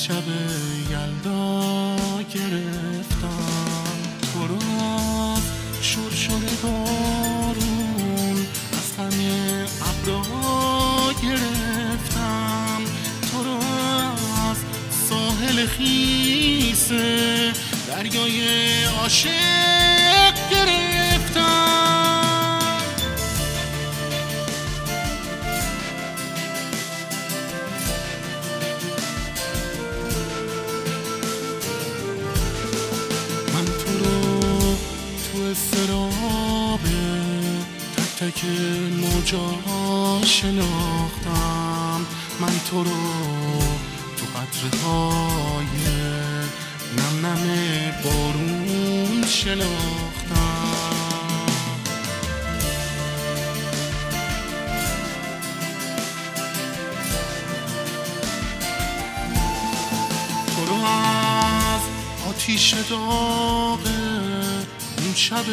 شب یلدا گرفتم تو رو از شرشر بارون، از همه ابرا گرفتم تو رو از ساحل خیس دریای عاشق گرفتم. من تو رو تو اضطراب تک تک موجا شناختم، من تو رو تو قطره‌های نم نم بارون شناختم. تو رو از آتیش داغ اون شب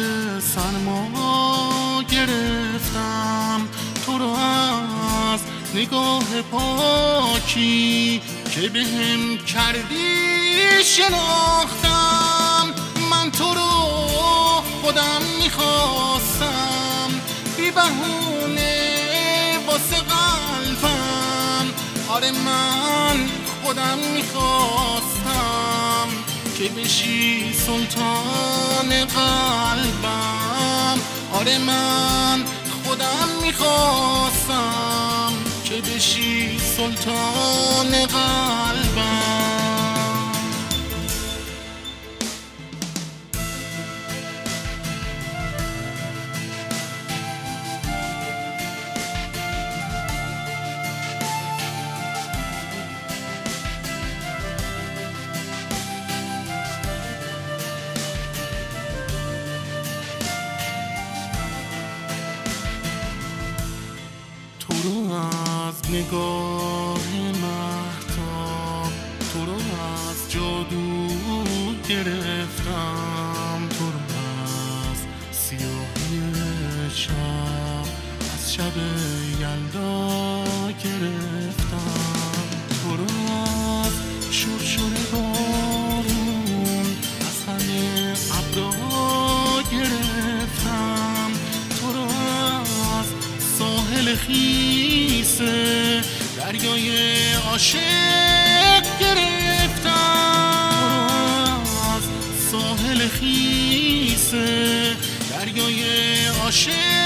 سرما گرفتم، تو رو از نگاه پاکی که بهم کردی شناختم. من تو رو خودم میخواستم بی بهونه واسه قلبم، آره من خودم میخواستم که بشی سلطان قلبم، آره من خودم میخواستم که بشی سلطان قلبم. تو رو از نگاه مهتاب، تو رو از جادو گرفتم، تو رو از سیاهی شب از شب یلدا گرفتم، تو رو از شرشر بارون از همه ابرا گرفتم، تو رو از ساحل خیس دریای عاشق گرفتم، از ساحل خیس دریای عاشق